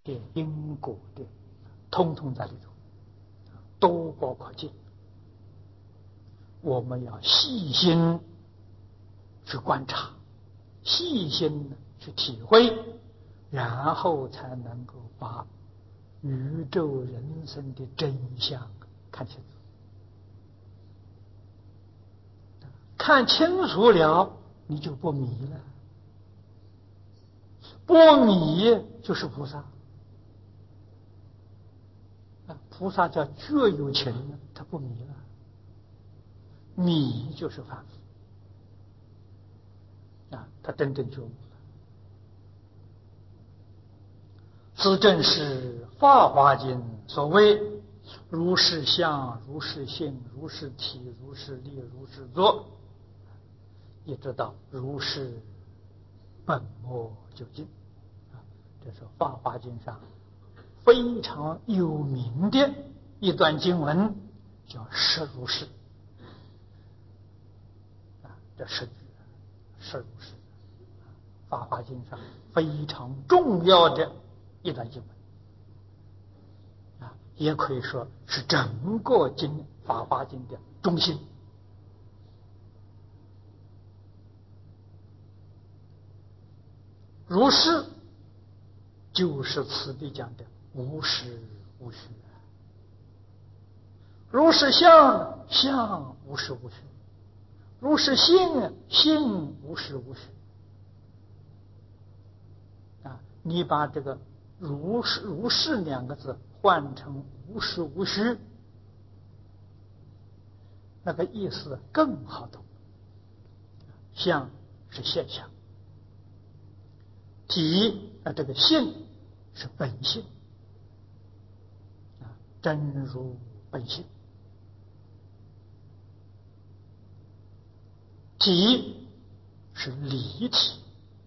的因果的，通通在里头，都包括进。我们要细心去观察，细心去体会，然后才能够把宇宙人生的真相看清楚。看清楚了，你就不迷了。不迷就是菩萨。菩萨叫觉有情，他不迷了。迷就是凡夫。他真正觉悟了。此正是《法华经》所谓如是相，如是性，如是体，如是力，如是作，一直到如是本末究竟。这是《法华经》上非常有名的一段经文，叫实如是。这十句实如是，《法华经》上非常重要的一段经文，也可以说是整个经《法华经》的中心。如是就是此地讲的无实无虚，如是相，相无实无虚，如是性，性无实无虚。你把这个如是两个字换成无实无虚，那个意思更好懂。相是现象，体这个性是本性，真如本性。体是离体，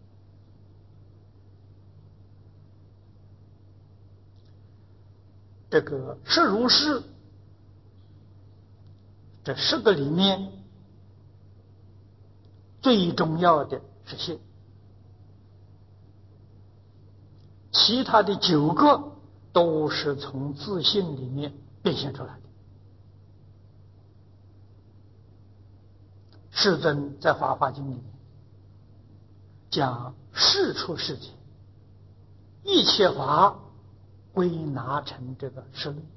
这个实如是，这10个里面最重要的是性，其他的9个都是从自性里面变现出来的。世尊在《法华经》里面讲世出世间，一切法归纳成这个10类，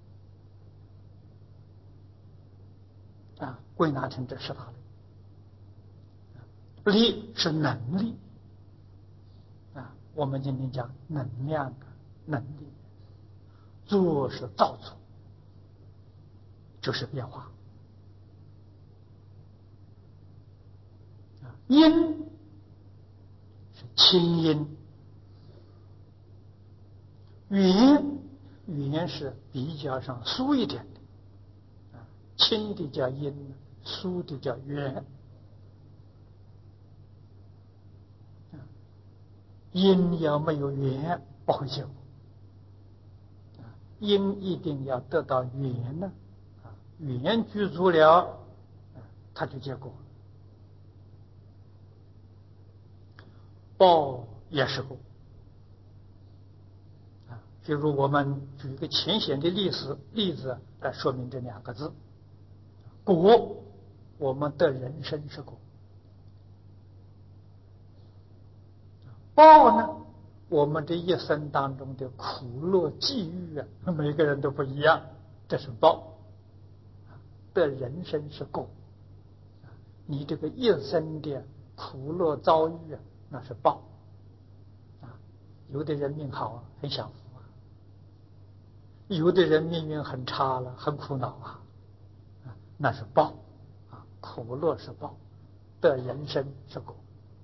归纳成这18类。力是能力，我们今天讲能量、能力。作是造作，就是变化。音是清音，语言是比较上粗一点的，轻的叫音，粗的叫圆。音要没有圆不会结果，音一定要得到圆呢，圆具足了，它就结果。报也是果，比如我们举一个浅显的例子来说明这2个字。果，我们的人生是果；报呢，我们这一生当中的苦乐际遇每个人都不一样，这是报。的人生是果，你这个一生的苦乐遭遇那是报。有的人命好很享福有的人命运很差了，很苦恼那是报苦乐是报，的人生是果。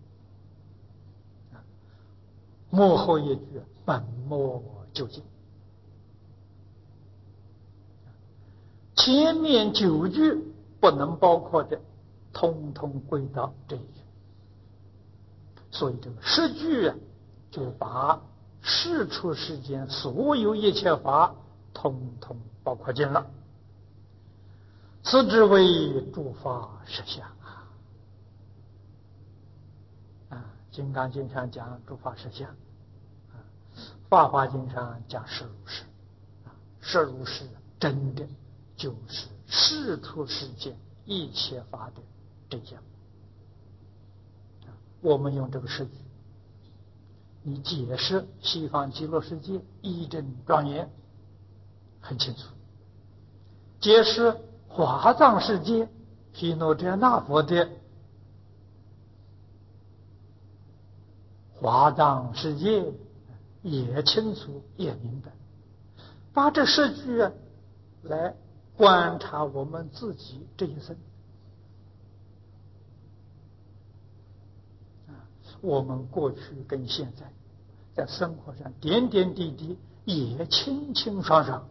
末后一句本末究竟，前面9句不能包括的，通通归到这一句。所以这个10句就把世出世间所有一切法通通包括进了。此之为诸法实相金刚经上讲诸法实相法华经》上讲实如是，实如是真的就是世出世间一切法的真相。我们用这个实句，你解释西方极乐世界一真庄严很清楚，解释华藏世界毗卢遮那佛的华藏世界也清楚也明白，把这十句来观察我们自己这一生，我们过去跟现在在生活上点点滴滴也清清爽爽，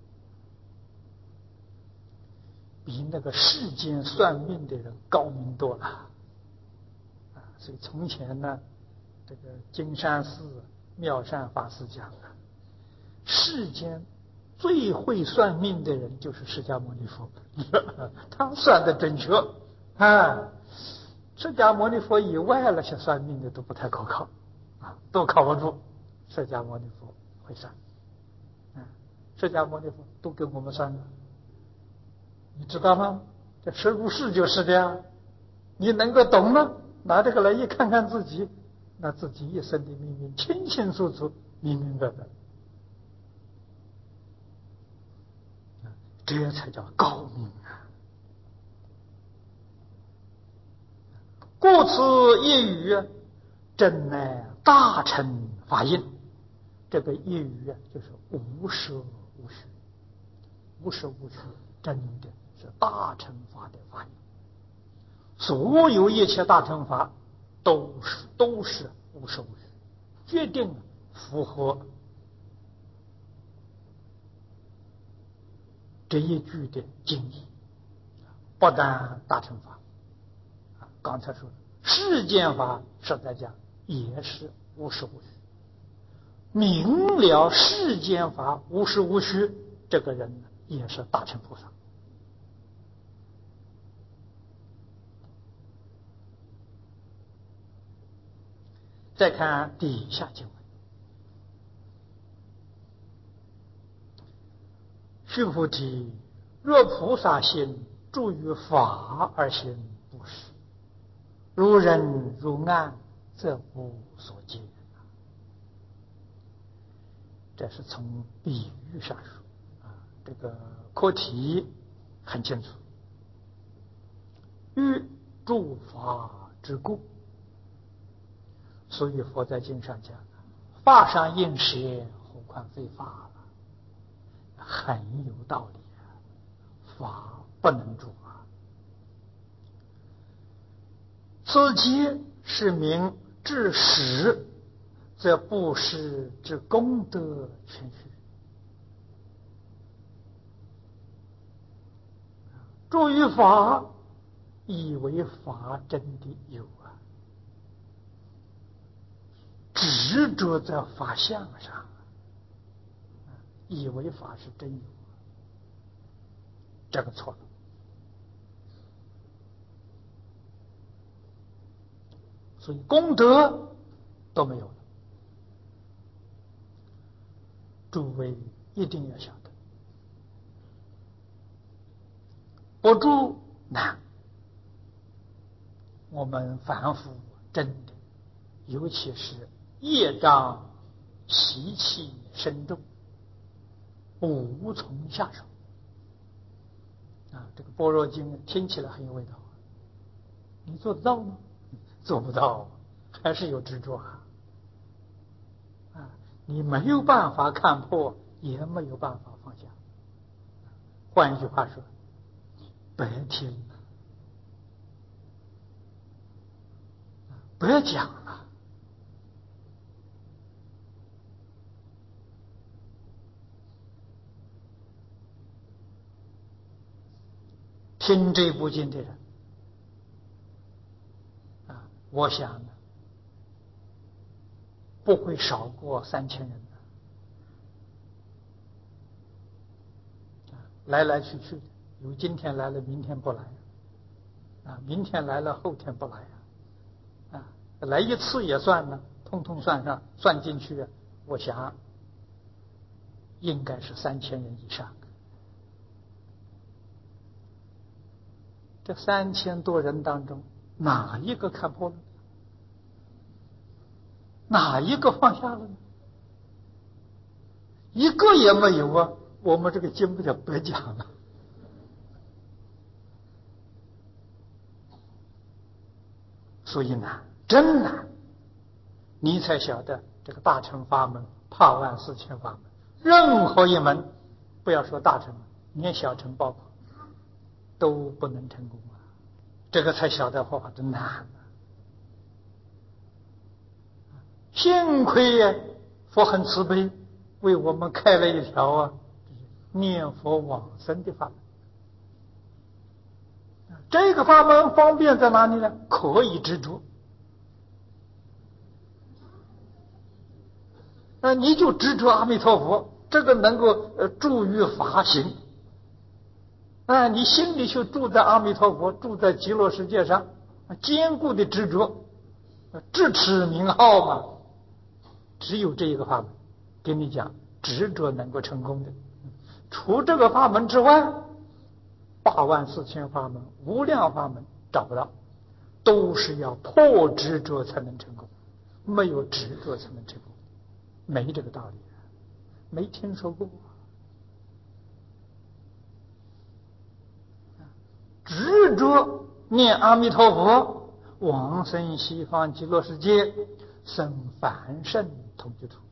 比那个世间算命的人高明多了。所以从前呢，这个金山寺妙善法师讲世间最会算命的人就是释迦牟尼佛，他算的准确啊。释迦牟尼佛以外那些算命的都不太可靠都靠不住。释迦牟尼佛会算，释迦牟尼佛都给我们算了，你知道吗？这实如是就是这样，你能够懂吗？拿这个来一看看自己，那自己一生的命运清清楚楚、明明白白，这才叫高明啊！故此一语，真乃大乘法印。这个一语就是无舍无虚，无舍无虚，真的是大乘法的法印。所有一切大乘法都是无舍无虚，决定符合这一句的经义。不但大乘法，刚才说世间法实在讲也是无实无虚，明了世间法无实无虚，这个人也是大乘菩萨。再看底下经文，须菩提，若菩萨心住于法而行布施，如人如岸，则无所见。这是从比喻上说这个课题很清楚，欲诸法之故。所以佛在经上讲，法上应舍，何况非法，很有道理法不能住此即是名至实，则布施之功德全虚。住于法，以为法真的有执着在法相上，以为法是真有，这个错了。所以功德都没有了。诸位一定要晓得，不住难。我们凡夫真的，尤其是业障习气深重，无从下手这个般若经听起来很有味道，你做得到吗？做不到，还是有执着你没有办法看破，也没有办法放下。换一句话说，白听白讲了。听这部经的人我想不会少过3000人来来去去，有今天来了，明天不来明天来了，后天不来来一次也算呢，通通算上算进去我想应该是3000人以上。这3000多人当中，哪一个看破了？哪一个放下了呢？一个也没有啊！我们这个经不就白讲了？所以难，真难。你才晓得这个大乘法门、帕绾四千法门，任何一门，不要说大乘，连小乘包括，都不能成功啊！这个才晓得佛法真难啊！幸亏呀，佛很慈悲，为我们开了一条啊，念佛往生的法门。这个法门方便在哪里呢？可以执着。你就执着阿弥陀佛，这个能够助于法行。你心里就住在阿弥陀佛，住在极乐世界上，坚固的执着，智持名号嘛。只有这一个法门，跟你讲，执着能够成功的。除这个法门之外，84000法门、无量法门找不到，都是要破执着才能成功，没有执着才能成功，没这个道理，没听说过。执着念阿弥陀佛，往生西方极乐世界，生凡圣同居土。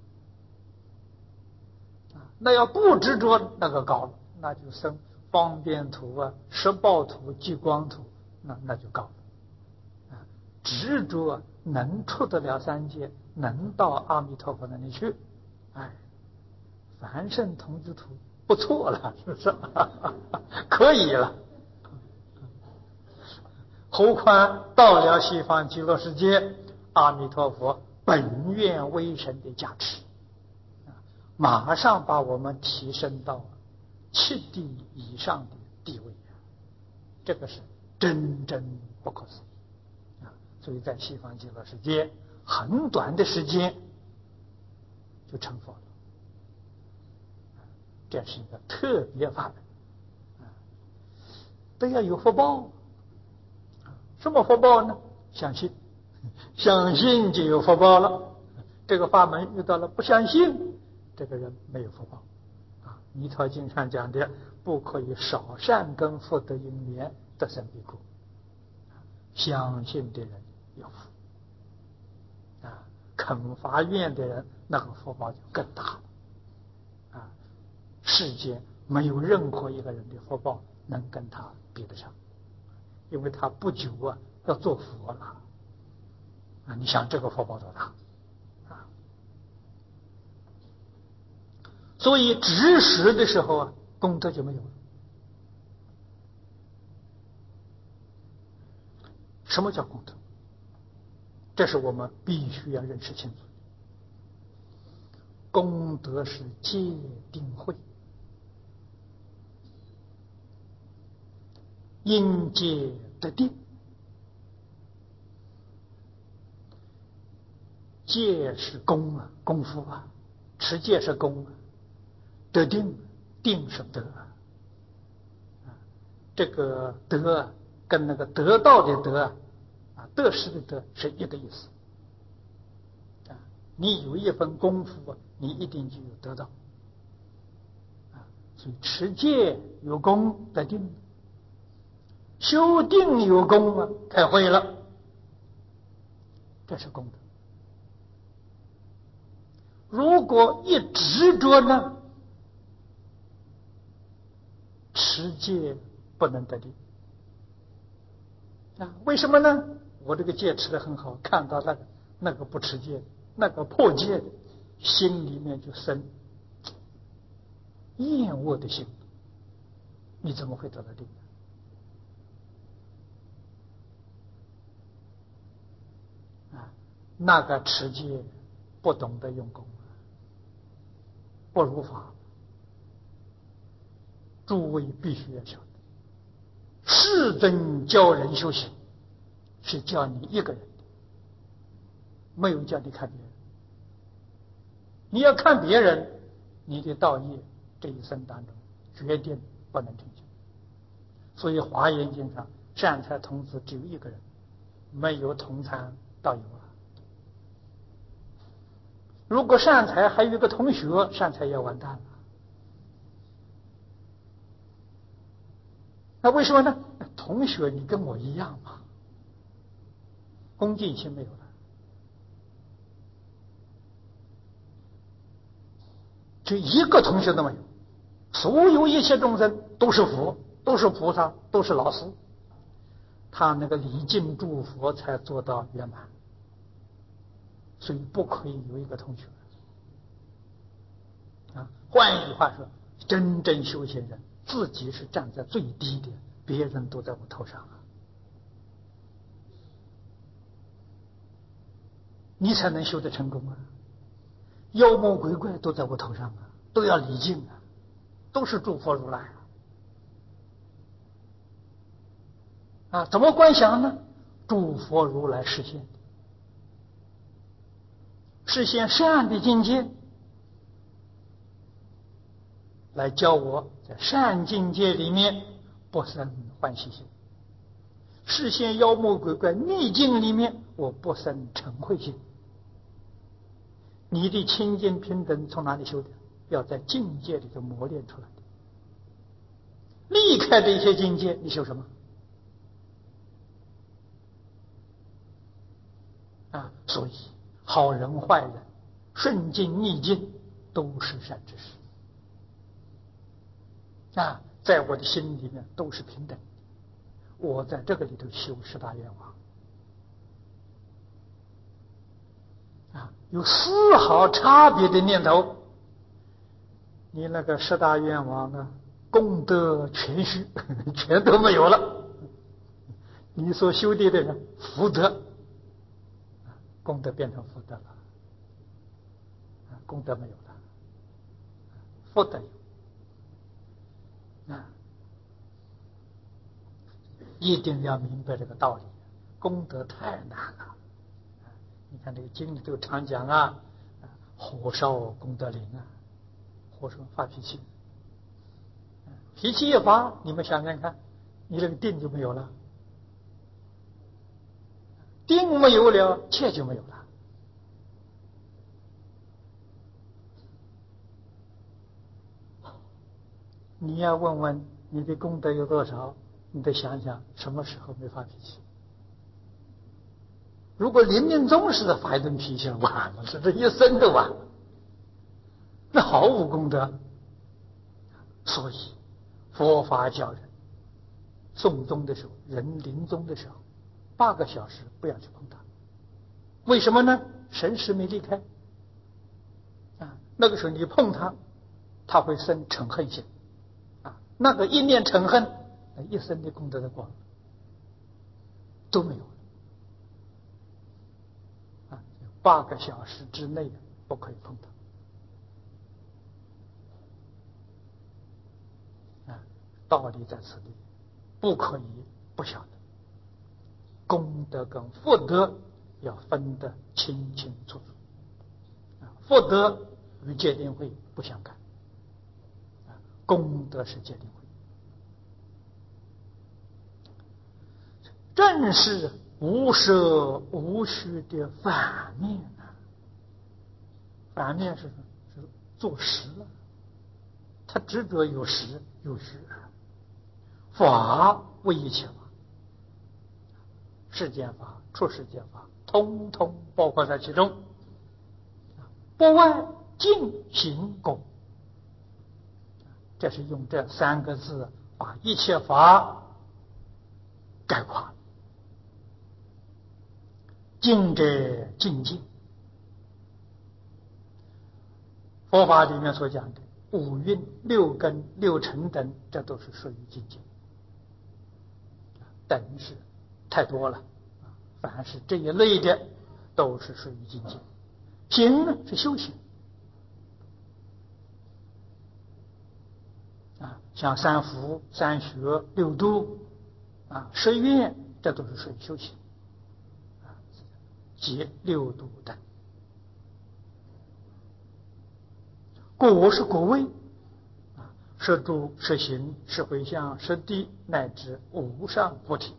那要不执着，那个高了，那就生方便土啊、十报土、极光土，那就高了。执着能出得了三界，能到阿弥陀佛那里去，凡圣同居土不错了，是不是？可以了。何况到了西方极乐世界，阿弥陀佛本愿威神的加持，马上把我们提升到7地以上的地位，这个是真不可思议。所以在西方极乐世界，很短的时间就成佛了，这是一个特别法门，都要有福报。什么福报呢？相信，相信就有福报了。这个法门遇到了不相信，这个人没有福报。弥陀经上讲的，不可以少善根福德因缘得生彼国。相信的人有福，肯发愿的人，那个福报就更大了。世间没有任何一个人的福报能跟他比得上。因为他不久要做佛了，你想这个福报多大所以执实的时候功德就没有了。什么叫功德？这是我们必须要认识清楚。功德是戒定慧，因戒得定。戒是功功夫持戒是功得定，定是德这个德跟那个得到的德得失的德是一个意思你有一份功夫你一定就有得到所以持戒有功得定，修定有功开慧了，这是功德。如果一执着呢，持戒不能得定为什么呢？我这个戒持得很好，看到那个不持戒，那个破戒的，心里面就生厌恶的心，你怎么会得到定那个持戒不懂得用功，不如法。诸位必须要晓得，世尊教人修行是教你一个人的，没有叫你看别人。你要看别人， 你的道业这一生当中决定不能成就。所以《华严经》上善财童子只有一个人，没有同参道友啊。如果善财还有一个同学，善财也完蛋了。那为什么呢？同学你跟我一样嘛，恭敬心没有了。就一个同学都没有，所有一切众生都是佛，都是菩萨，都是老师，他那个礼敬诸佛才做到圆满，所以不可以有一个同学啊。换一句话说，真正修行人自己是站在最低的，别人都在我头上啊，你才能修得成功啊。妖魔鬼怪都在我头上啊，都要礼敬啊，都是诸佛如来啊。怎么观想呢？诸佛如来实现善的境界，来教我在善境界里面不生欢喜心；实现妖魔鬼怪逆境里面，我不生嗔恚心。你的清净平等从哪里修的？要在境界里头磨练出来的。离开这些境界，你修什么啊？所以好人坏人顺境逆境都是善知识啊，在我的心里面都是平等的。我在这个里头修十大愿望啊，有丝毫差别的念头，你那个十大愿望啊，功德全虚，全都没有了。你所修的这个福德，功德变成福德了，功德没有了，福德有啊。一定要明白这个道理，功德太难了。你看这个经里头常讲啊，火烧功德林啊，火烧发脾气，脾气一发，你们想想看，你这个定就没有了，定没有了，切就没有了。你要问问你的功德有多少，你得想想什么时候没发脾气。如果临命终时的发一顿脾气，完了，这一生都完了，那毫无功德。所以佛法教人送终的时候，人临终的时候8个小时不要去碰它。为什么呢？神识没离开啊，那个时候你碰它，它会生嗔恨心啊，那个一念嗔恨，一生的功德的光都没有了啊。8个小时之内不可以碰它啊，道理在此地，不可以不晓得。功德跟福德要分得清清楚楚，福德与戒定慧不相干，功德是戒定慧，正是无舍无虚的反面啊。反面是什么？是做实了，他执着有实有虚，法为一切法，世间法、出世间法，通通包括在其中，不外尽行功。这是用这3个字把一切法概括了。尽者尽尽，佛法里面所讲的5蕴、6根、6尘等，这都是属于境界，等是太多了。凡是这一类的都是属于境界。行呢是修行啊，像3福、3学、6度啊、10愿，这都是属于修行啊，即6度等。 果是果位，是住是行是回向是地乃至无上菩提，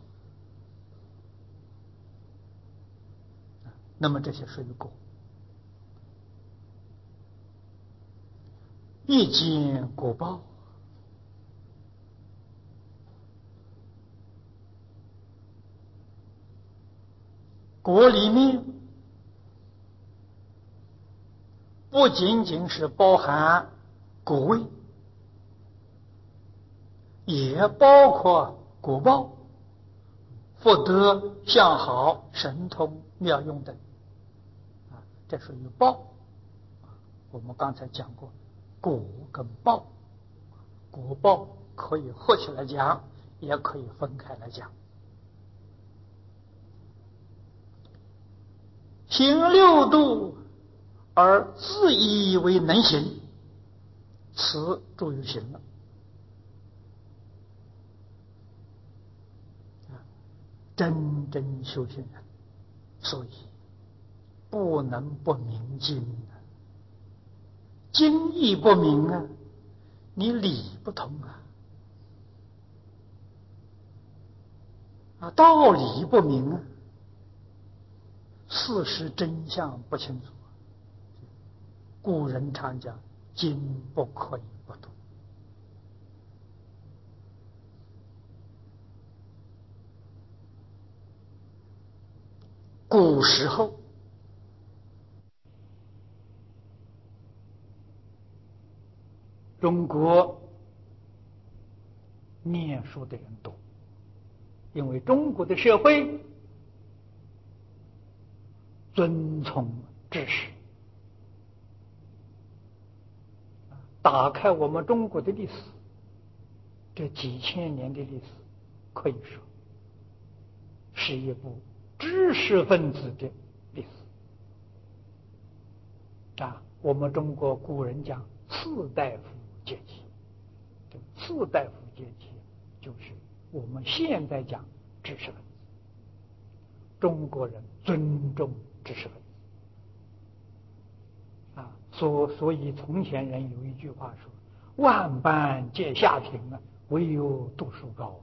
那么这些属于果。一见果报，果里面不仅仅是包含果位，也包括果报、福德、相好、神通、妙用等，这属于报。我们刚才讲过，果跟报，果报可以合起来讲，也可以分开来讲。行六度而自以为能行，此诸于行了。真正修行人，所以不能不明经，经义不明啊，你理不通道理不明啊，事实真相不清楚。古人常讲，经不可以不读。古时候中国念书的人多，因为中国的社会遵从知识。打开我们中国的历史，这几千年的历史，可以说是一部知识分子的历史。我们中国古人讲次大夫阶级，这个次大夫阶级就是我们现在讲知识分子。中国人尊重知识分子所以从前人有一句话说：“万般皆下品唯有读书高。”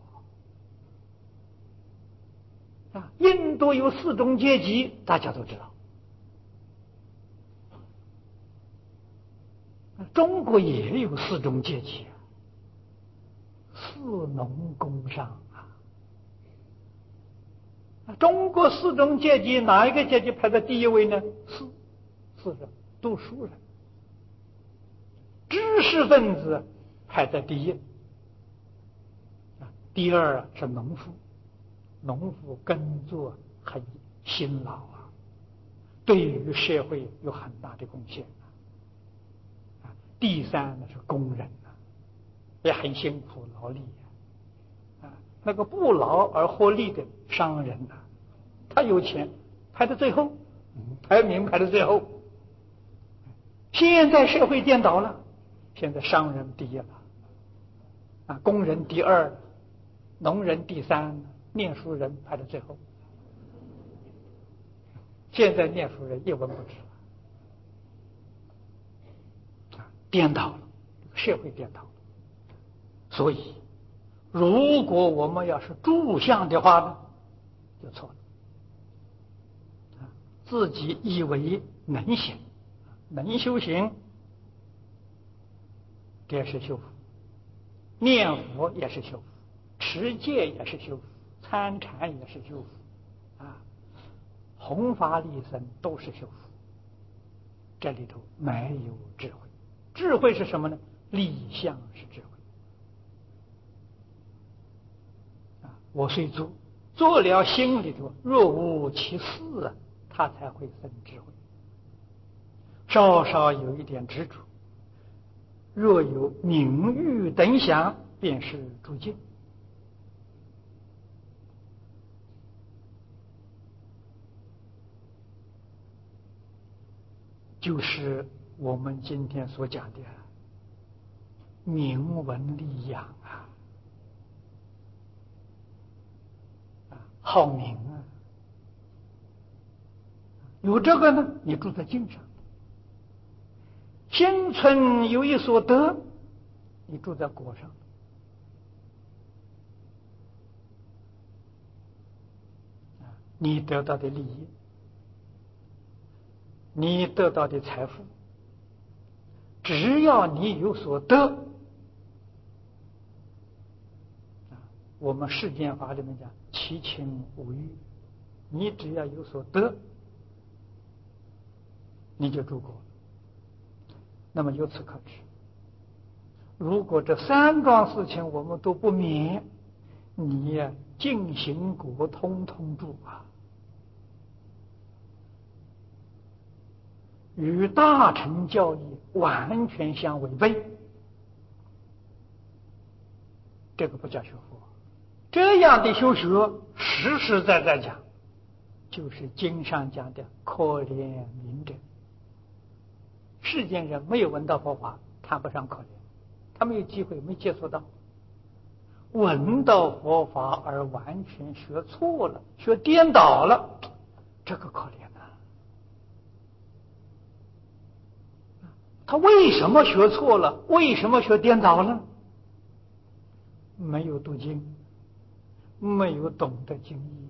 印度有4种阶级，大家都知道。中国也有4种阶级，士农工商中国4种阶级，哪一个阶级排在第一位呢？是人，读书人。知识分子排在第一，第二是农夫，农夫耕作很辛劳对于社会有很大的贡献第三呢是工人也很辛苦劳力那个不劳而获利的商人他有钱排在最后，排名排在最后。现在社会颠倒了，现在商人第一了工人第二，农人第三，念书人排在最后。现在念书人一文不值颠倒了，社会颠倒了。所以如果我们要是住相的话呢，就错了自己以为能行能修行，这是修福；念佛也是修福，持戒也是修福，参禅也是修福弘法利生都是修福。这里头没有智慧，智慧是什么呢？立相是智慧我虽做了心里头若无其事他才会生智慧。稍稍有一点执着，若有名誉等想，便是诸境。就是我们今天所讲的名闻利养好名有这个呢，你住在经上； 心存有一所得，你住在国上，你得到的利益，你得到的财富，只要你有所得，我们世间法里面讲其情无欲，你只要有所得，你就住国。那么由此可知，如果这三桩事情我们都不免，你呀尽行国通通住啊，与大乘教义完全相违背，这个不叫学佛。这样的修学，实实在在讲，就是经上讲的可怜悯者。世间人没有闻到佛法，谈不上可怜，他没有机会，没接触到。闻到佛法而完全学错了，学颠倒了，这个可怜啊！他为什么学错了？为什么学颠倒了？没有读经，没有懂得经义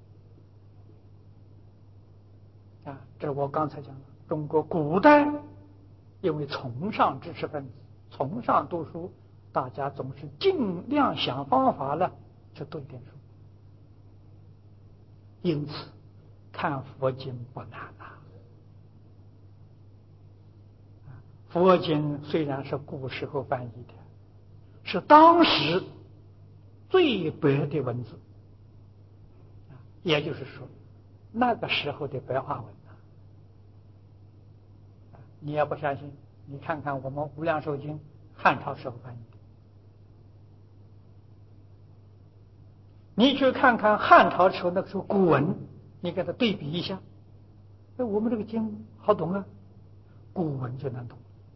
啊！这我刚才讲了，中国古代因为崇尚知识分子，崇尚读书，大家总是尽量想方法了去读一点书，因此看佛经不难啊。佛经虽然是古时候翻译的，是当时最白的文字，也就是说那个时候的白话文啊。你要不相信，你看看我们《无量寿经》汉朝时候翻译的，你去看看汉朝时候那个时候古文，你给它对比一下，我们这个经好懂啊，古文就难懂。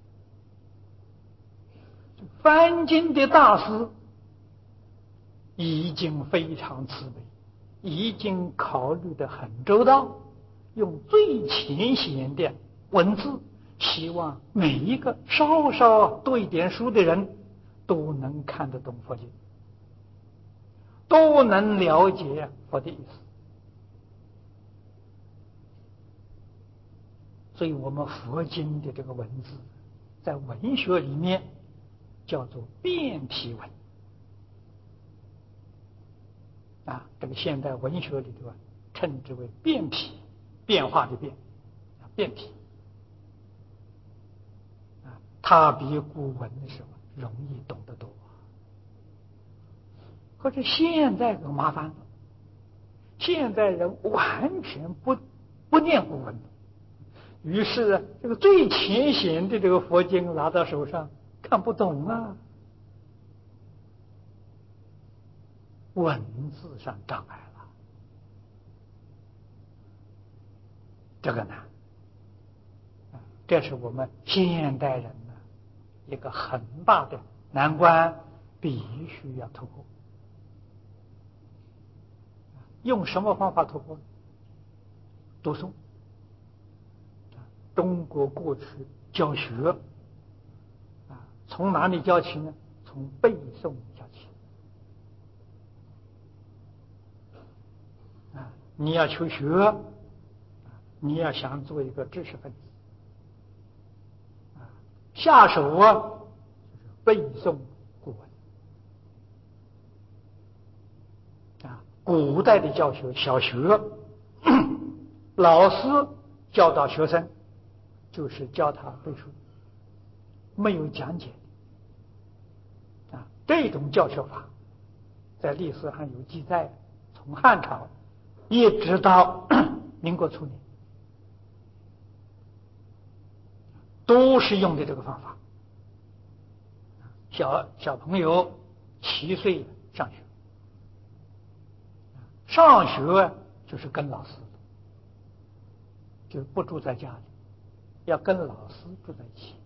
翻经的大师已经非常慈悲，已经考虑得很周到，用最浅显的文字，希望每一个稍稍读一点书的人都能看得懂佛经，都能了解佛的意思。所以我们佛经的这个文字在文学里面叫做变体文啊，这个现代文学里头称之为变体，变化的变，变体啊，它比古文的时候容易懂得多。可是现在更麻烦了，现在人完全不念古文，于是这个最浅显的这个佛经拿到手上看不懂啊，文字上障碍了，这个难，这是我们现代人呢一个很大的难关，必须要突破。用什么方法突破？读诵。中国过去教学啊，从哪里教起呢？从背诵教起啊！你要求学，你要想做一个知识分子啊，下手啊就是背诵古文啊。古代的教学，小学老师教导学生就是教他背书，没有讲解啊。这种教学法在历史上有记载，从汉朝一直到民国初年都是用的这个方法。小朋友7岁上学，上学就是跟老师，就不住在家里，要跟老师住在一起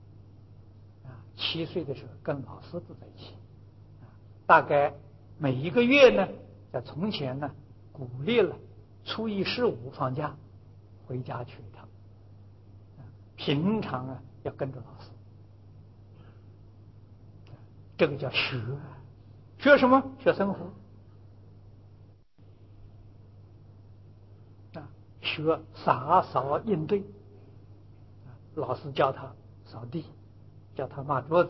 7岁的时候跟老师住在一起大概每一个月呢，在从前呢鼓励了初一、15放假回家去一趟，平常要跟着老师。这个叫学，学什么？学生活啊，学洒扫应对。老师教他扫地，叫他抹桌子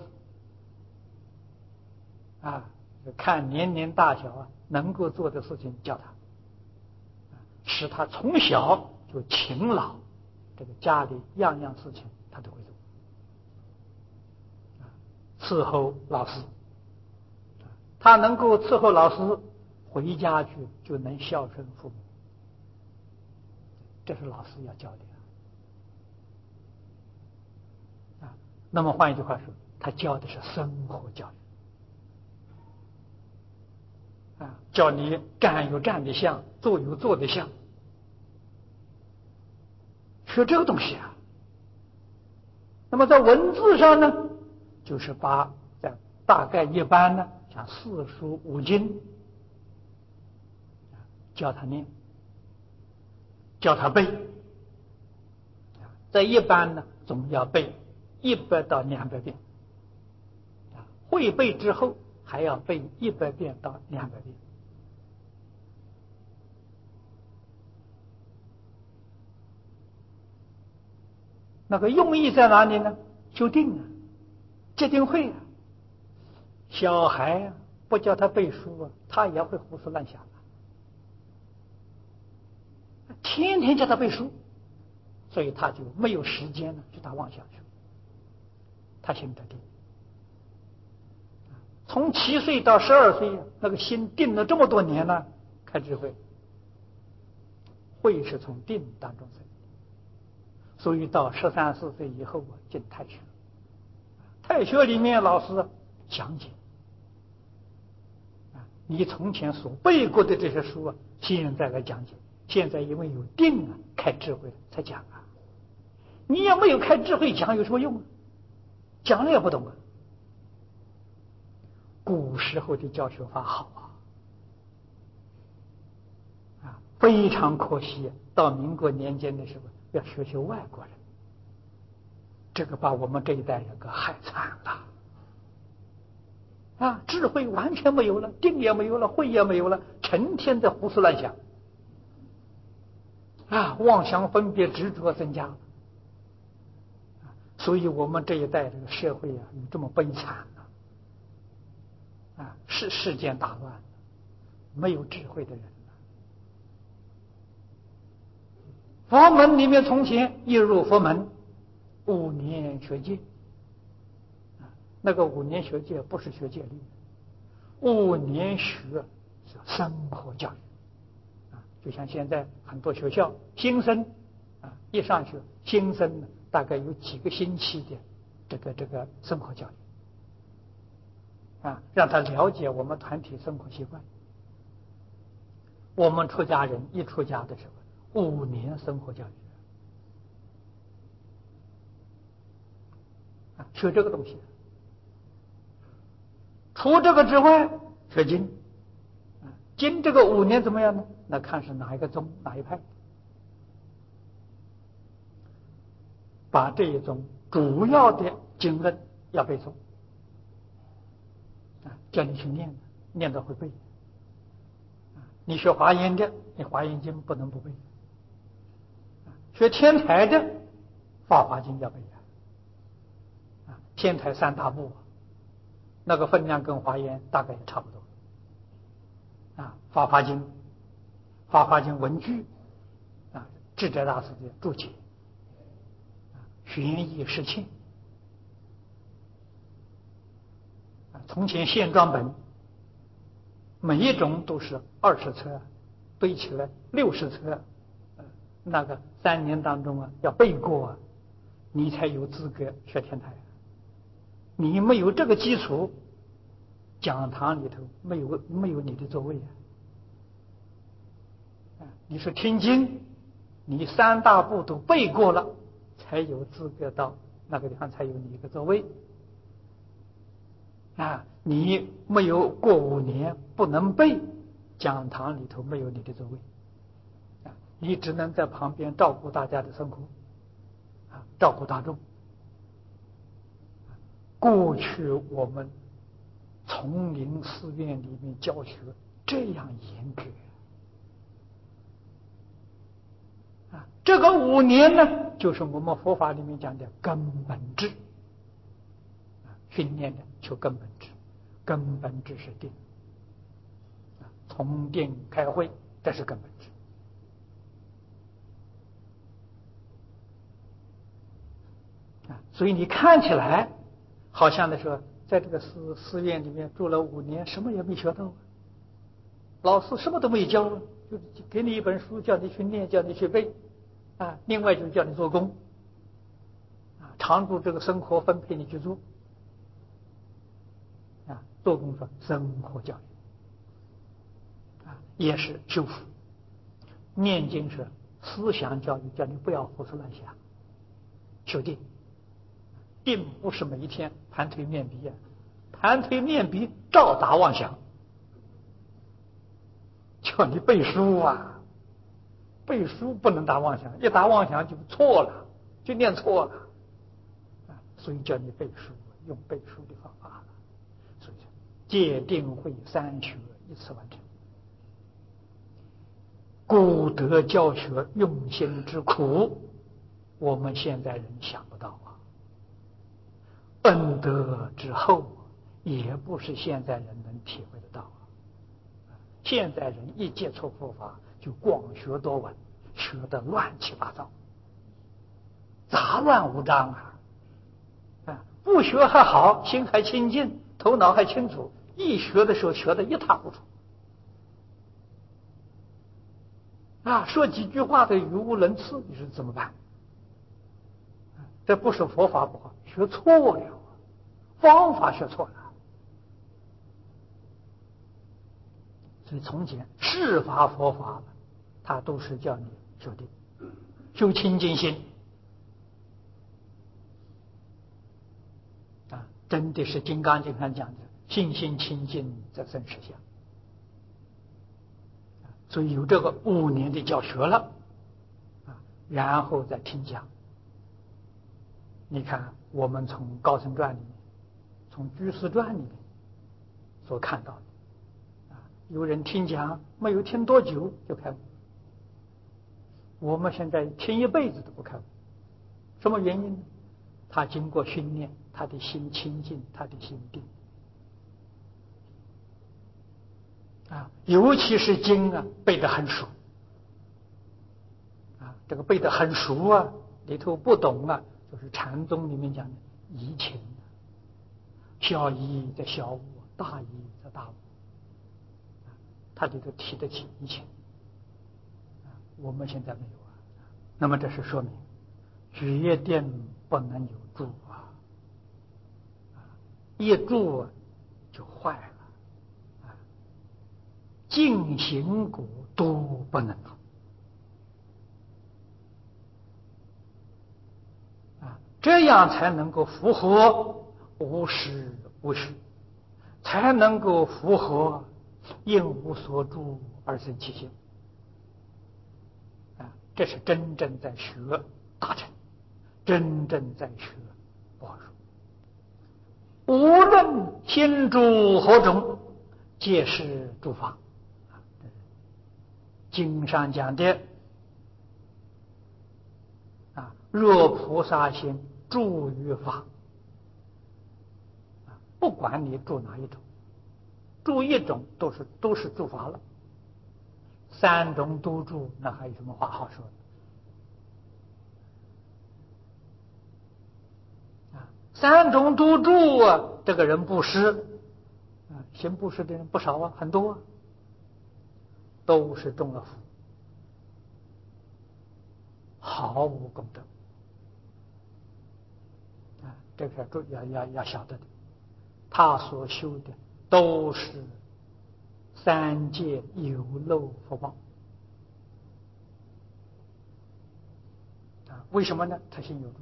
啊，看年龄大小啊，能够做的事情教他，使他从小就勤劳，这个家里样样事情他都会做。伺候老师，他能够伺候老师，回家去就能孝顺父母，这是老师要教的。那么换一句话说，他教的是生活教育教你站有站的相，坐有坐的相，学这个东西啊。那么在文字上呢，就是把在大概一般呢，像四书五经教他念，教他背，在一般呢总要背100到200遍，会背之后还要背100遍到200遍。那个用意在哪里呢？修定啊，戒定慧啊。小孩啊，不叫他背书啊，他也会胡思乱想啊。天天叫他背书，所以他就没有时间呢去打妄想去，他心得定。从7岁到12岁，那个心定了这么多年了，开智慧，慧是从定当中生，所以到13、14岁以后啊，进太学。太学里面老师讲解你从前所背过的这些书啊，现在来讲解。现在因为有定啊，开智慧才讲啊。你要没有开智慧讲有什么用啊？讲了也不懂啊。古时候的教学法好非常可惜，到民国年间的时候要学外国人，这个把我们这一代人给害惨了智慧完全没有了，定也没有了，慧也没有了，成天的胡思乱想妄想分别执着增加了所以我们这一代这个社会有这么悲惨世间大乱，没有智慧的人佛门里面从前一入佛门5年学戒那个5年学戒不是学戒律，5年学生活教育就像现在很多学校新生一上学，新生大概有几个星期的这个生活教育让他了解我们团体生活习惯。我们出家人一出家的时候5年生活教育学这个东西。除这个之外，学经经这个5年怎么样呢？那看是哪一个宗哪一派，把这一种主要的经论要背诵叫你去念，念到会背你学华严的，你华严经不能不背学天台的，法华经要背天台3大部那个分量跟华严大概也差不多法华经文句智者大师的注解玄义释庆从前现装本每一种都是20册堆起来60册那个3年当中要背过你才有资格学天台你没有这个基础，讲堂里头没有你的座位你说听经，你3大部都背过了，才有资格到那个地方才有你一个座位你没有过5年不能背，讲堂里头没有你的座位你只能在旁边照顾大家的生活照顾大众过去我们丛林寺院里面教学这样严格啊，这个5年呢，就是我们佛法里面讲的根本智啊，训练的求根本智，根本智是定啊，从定开会，这是根本智啊，所以你看起来好像的说，在这个寺院里面住了5年，什么也没学到，老师什么都没教，就给你一本书，叫你去念，叫你去背啊，另外就是叫你做工啊，常住这个生活分配你去做啊，做工说生活教育啊，也是修复；念经是思想教育，叫你不要胡思乱想，修定。定不是每一天盘腿面壁啊，盘腿面壁照打妄想，叫你背书啊，背书不能打妄想，一打妄想就错了，就念错了啊，所以叫你背书，用背书的方法，所以戒定慧3学一次完成。古德教学用心之苦，我们现在人想不到啊。恩德之厚，也不是现在人能体会得到啊。现在人一接触佛法，就广学多闻，学得乱七八糟，杂乱无章啊！不学还好，心还清净，头脑还清楚；一学的时候，学得一塌糊涂啊！说几句话的语无伦次，你说怎么办？这不是佛法不好，学错了，方法学错了。所以从前世法佛法，它都是叫你修定、修清净心啊，真的是《金刚经》上讲的“心性清净则生实相”。所以有这个5年的教学了啊，然后再听讲。你看，我们从《高僧传》里面，从《居士传》里面所看到的啊，有人听讲没有听多久就开悟，我们现在听一辈子都不开悟，什么原因呢？他经过训练，他的心清净，他的心定啊，尤其是经啊背得很熟啊，这个背得很熟啊，里头不懂啊，就是禅宗里面讲的移情，小疑则小悟，大疑则大悟，他里头提得起移情，我们现在没有啊。那么这是说明决定不能有住啊，一住就坏了啊，净行果都不能住啊，这样才能够符合无实无虚，才能够符合应无所住而生其心啊，这是真正在学大乘，真正在学般若。无论心住何种，皆是诸法。经上讲的啊，若菩萨心住于法，不管你住哪一种，住一种都是诸法了。3种都住，那还有什么话好说的啊？3种都住啊，这个人布施啊，行布施的人不少啊，很多啊，都是中了福，毫无功德啊，这个要晓得的。他所修的都是3界有漏福报啊，为什么呢？他心有住，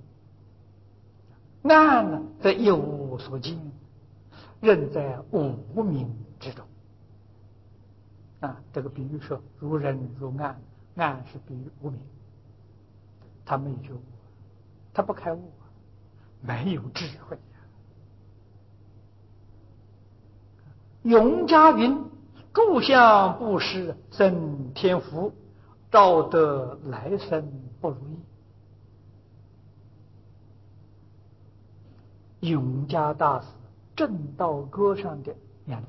暗呢则一无所见，人在无明之中啊。这个比喻说如人如暗，暗是比喻无明，他没有觉悟，他不开悟，没有智慧永嘉云：诸相布施生天福，招得来生不如意。永嘉大师正道歌上的两句：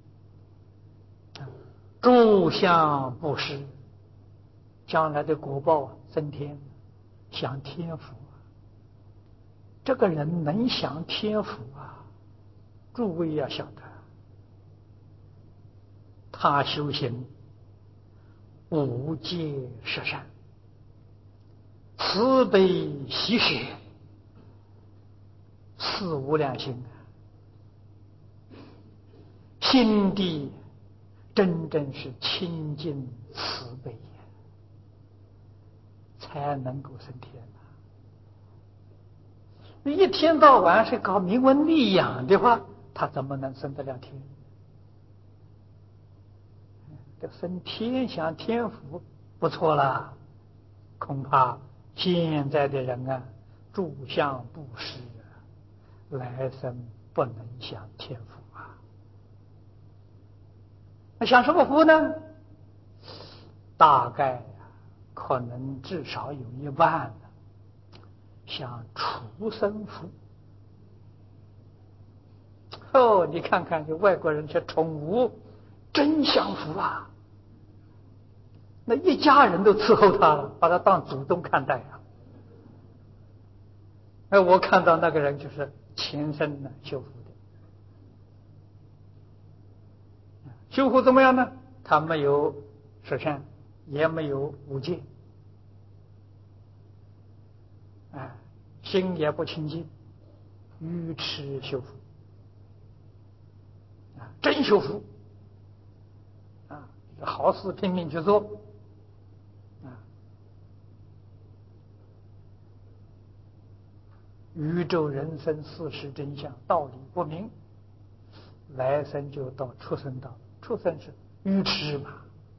诸相布施，将来的果报升天，享天福啊！这个人能享天福啊！诸位要晓得，他修行无戒十善，慈悲喜舍，四无量心啊，心地真正是清净慈悲呀，才能够升天呐。一天到晚是搞名闻利养的话，他怎么能升得了天？这升天享天福不错了，恐怕现在的人啊，诸相布施啊，来生不能享天福啊。那享什么福呢？大概呀，可能至少有一半享畜生福。哦，你看看这外国人这宠物真享福啊！那一家人都伺候他了，把他当祖宗看待啊！哎，我看到那个人就是前生呢修福的，修福怎么样呢？他没有十善，也没有五戒，哎，心也不清净，愚痴修福啊，真修福啊，好事拼命去做。宇宙人生事实真相道理不明，来生就到畜生道。畜生是愚痴嘛，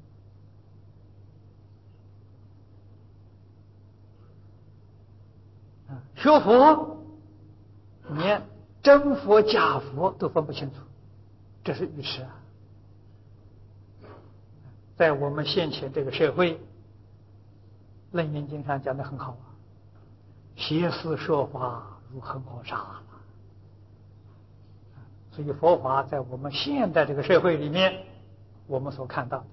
学佛连真佛假佛都分不清楚，这是愚痴啊！在我们现前这个社会，《楞严经》上讲得很好啊，邪思说法如恒河沙。所以佛法在我们现在这个社会里面，我们所看到的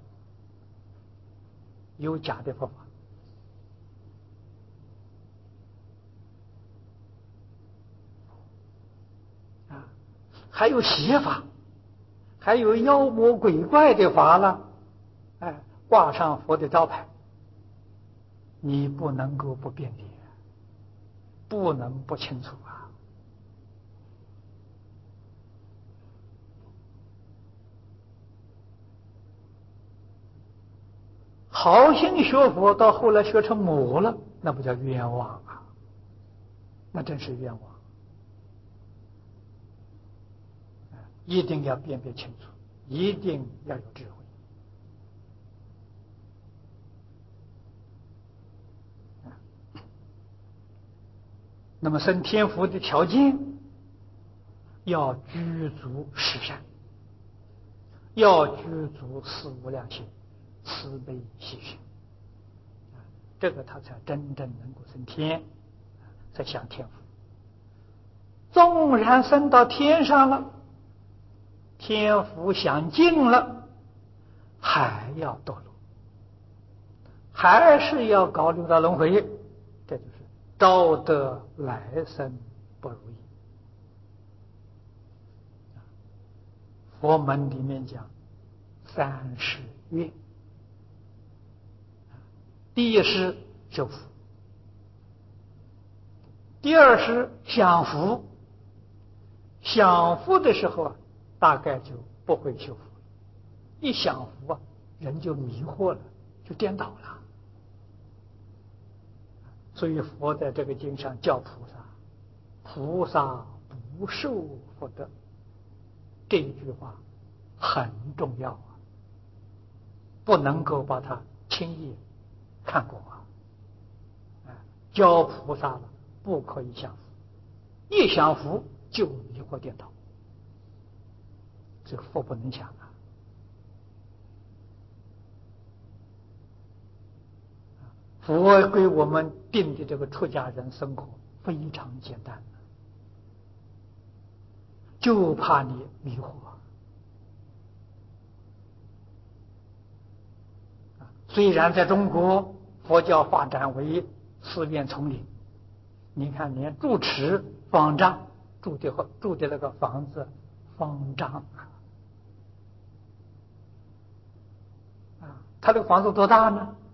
有假的佛法，还有邪法，还有妖魔鬼怪的法了，哎，挂上佛的招牌，你不能够不辨别，不能不清楚啊！好心学佛，到后来学成魔了，那不叫冤枉啊，那真是冤枉！一定要辨别清楚，一定要有智慧。那么升天福的条件，要具足十善，要具足四无量心，慈悲喜舍，这个他才真正能够升天，才享天福。纵然升到天上了，天福享尽了，还要堕落，还是要搞六道轮回，这就是招得来生不如意。佛门里面讲三世愿，第一是修福，第二是享福。享福的时候啊，大概就不会修福了，一享福啊，人就迷惑了，就颠倒了。所以佛在这个经上叫菩萨不受福德，这一句话很重要啊，不能够把它轻易看过啊。教菩萨了，不可以享福，一享福就迷惑颠倒， 这个佛不能想啊。佛给我们定的这个出家人生活非常简单，就怕你迷惑。虽然在中国佛教发展为寺院丛林，你看连住持方丈住的那个房子方丈啊，他这个房子多大呢？